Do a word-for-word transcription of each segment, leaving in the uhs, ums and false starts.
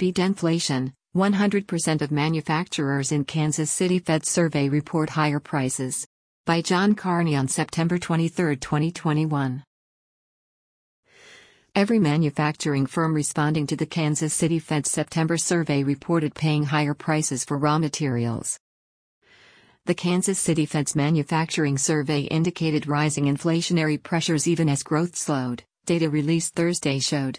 Beat inflation. one hundred percent of manufacturers in Kansas City Fed survey report higher prices. By John Carney on September twenty-third, twenty twenty-one. Every manufacturing firm responding to the Kansas City Fed September survey reported paying higher prices for raw materials. The Kansas City Fed's manufacturing survey indicated rising inflationary pressures even as growth slowed, data released Thursday showed.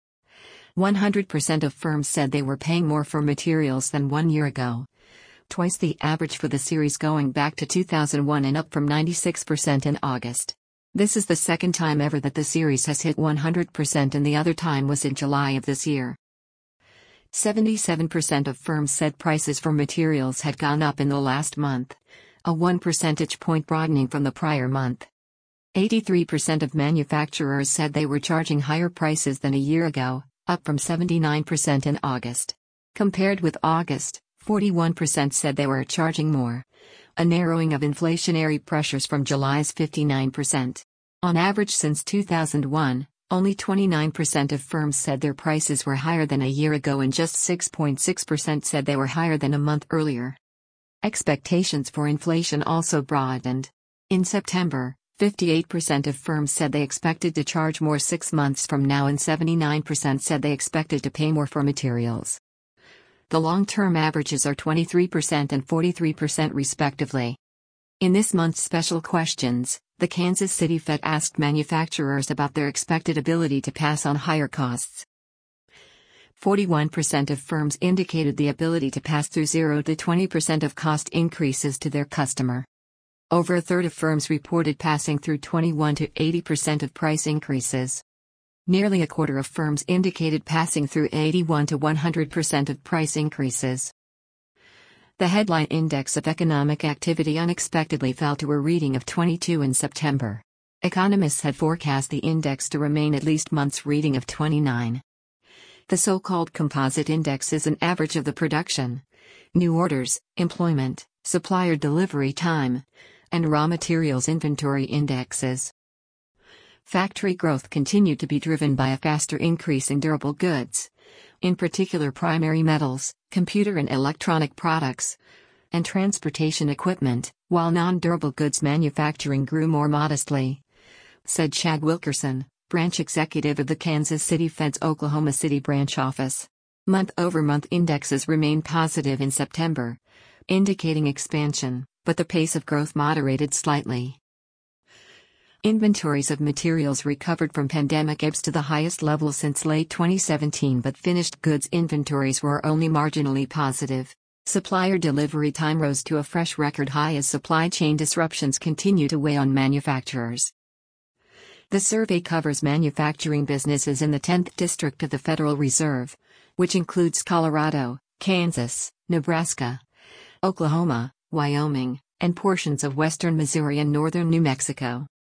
one hundred percent of firms said they were paying more for materials than one year ago, twice the average for the series going back to two thousand one and up from ninety-six percent in August. This is the second time ever that the series has hit one hundred percent, and the other time was in July of this year. seventy-seven percent of firms said prices for materials had gone up in the last month, a one percentage point broadening from the prior month. eighty-three percent of manufacturers said they were charging higher prices than a year ago, up from seventy-nine percent in August. Compared with August, forty-one percent said they were charging more, a narrowing of inflationary pressures from July's fifty-nine percent. On average since two thousand one, only twenty-nine percent of firms said their prices were higher than a year ago, and just six point six percent said they were higher than a month earlier. Expectations for inflation also broadened. In September, fifty-eight percent of firms said they expected to charge more six months from now, and seventy-nine percent said they expected to pay more for materials. The long-term averages are twenty-three percent and forty-three percent respectively. In this month's special questions, the Kansas City Fed asked manufacturers about their expected ability to pass on higher costs. forty-one percent of firms indicated the ability to pass through zero to twenty percent of cost increases to their customer. Over a third of firms reported passing through twenty-one to eighty percent of price increases. Nearly a quarter of firms indicated passing through eighty-one to one hundred percent of price increases. The headline index of economic activity unexpectedly fell to a reading of twenty-two in September. Economists had forecast the index to remain at least month's reading of twenty-nine. The so-called composite index is an average of the production, new orders, employment, supplier delivery time, and raw materials inventory indexes. Factory growth continued to be driven by a faster increase in durable goods, in particular primary metals, computer and electronic products, and transportation equipment, while non-durable goods manufacturing grew more modestly, said Chad Wilkerson, branch executive of the Kansas City Fed's Oklahoma City branch office. Month-over-month indexes remained positive in September, indicating expansion, but the pace of growth moderated slightly. Inventories of materials recovered from pandemic ebbs to the highest level since late twenty seventeen, but finished goods inventories were only marginally positive. Supplier delivery time rose to a fresh record high as supply chain disruptions continue to weigh on manufacturers. The survey covers manufacturing businesses in the tenth District of the Federal Reserve, which includes Colorado, Kansas, Nebraska, Oklahoma, Wyoming, and portions of western Missouri and northern New Mexico.